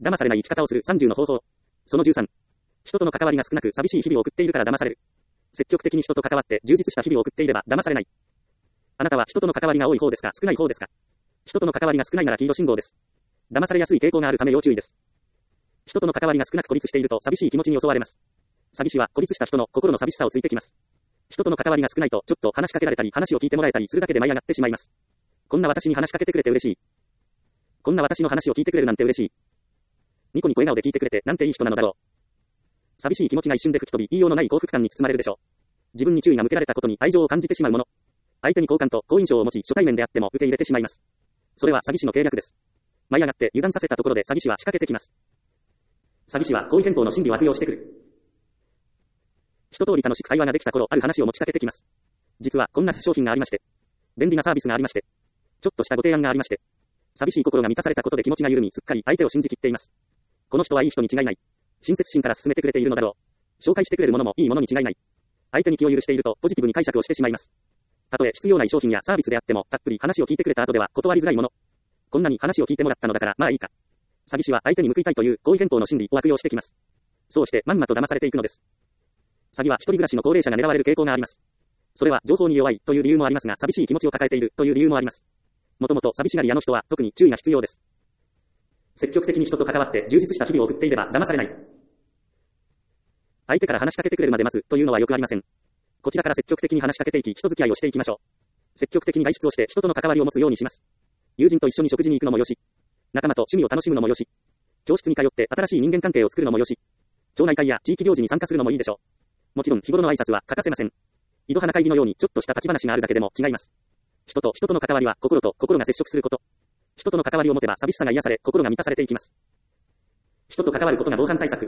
騙されない生き方をする30の方法。その13。人との関わりが少なく寂しい日々を送っているから騙される。積極的に人と関わって充実した日々を送っていれば騙されない。あなたは人との関わりが多い方ですか、少ない方ですか。人との関わりが少ないなら黄色信号です。騙されやすい傾向があるため要注意です。人との関わりが少なく孤立していると寂しい気持ちに襲われます。詐欺師は孤立した人の心の寂しさをついてきます。人との関わりが少ないとちょっと話しかけられたり話を聞いてもらえたりするだけで舞い上がってしまいます。こんな私に話しかけてくれて嬉しい。こんな私の話を聞いてくれるなんて嬉しい。ニコニコ笑顔で聞いてくれてなんていい人なのだろう。寂しい気持ちが一瞬で吹き飛び、言いようのない幸福感に包まれるでしょう。自分に注意が向けられたことに愛情を感じてしまうもの。相手に好感と好印象を持ち初対面であっても受け入れてしまいます。それは詐欺師の計略です。舞い上がって油断させたところで詐欺師は仕掛けてきます。詐欺師は好意偏向の心理を悪用してくる。一通り楽しく会話ができた頃、ある話を持ちかけてきます。実はこんな商品がありまして、便利なサービスがありまして、ちょっとしたご提案がありまして、寂しい心が満たされたことで気持ちが緩み、すっかり相手を信じきっています。この人はいい人に違いない。親切心から進めてくれているのだろう。紹介してくれるものもいいものに違いない。相手に気を許しているとポジティブに解釈をしてしまいます。たとえ必要ない商品やサービスであっても、たっぷり話を聞いてくれた後では断りづらいもの。こんなに話を聞いてもらったのだからまあいいか。詐欺師は相手に報いたいという好意偏向の心理を悪用してきます。そうしてまんまと騙されていくのです。詐欺は一人暮らしの高齢者が狙われる傾向があります。それは情報に弱いという理由もありますが、寂しい気持ちを抱えているという理由もあります。もともと寂しがり屋の人は特に注意が必要です。積極的に人と関わって充実した日々を送っていれば騙されない。相手から話しかけてくれるまで待つというのはよくありません。こちらから積極的に話しかけていき、人付き合いをしていきましょう。積極的に外出をして人との関わりを持つようにします。友人と一緒に食事に行くのもよし、仲間と趣味を楽しむのもよし、教室に通って新しい人間関係を作るのもよし、町内会や地域行事に参加するのもいいでしょう。もちろん日頃の挨拶は欠かせません。井戸花会議のようにちょっとした立ち話があるだけでも違います。人と人との関わりは心と心が接触すること。人との関わりを持てば寂しさが癒され、心が満たされていきます。人と関わることが防犯対策。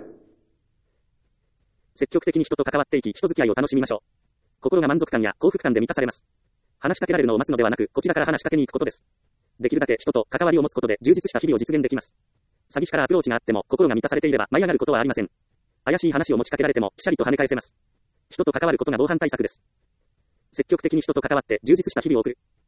積極的に人と関わっていき、人付き合いを楽しみましょう。心が満足感や幸福感で満たされます。話しかけられるのを待つのではなく、こちらから話しかけに行くことです。できるだけ人と関わりを持つことで充実した日々を実現できます。詐欺師からアプローチがあっても心が満たされていれば舞い上がることはありません。怪しい話を持ちかけられてもピシャリと跳ね返せます。人と関わることが防犯対策です。積極的に人と関わって充実した日々を送る。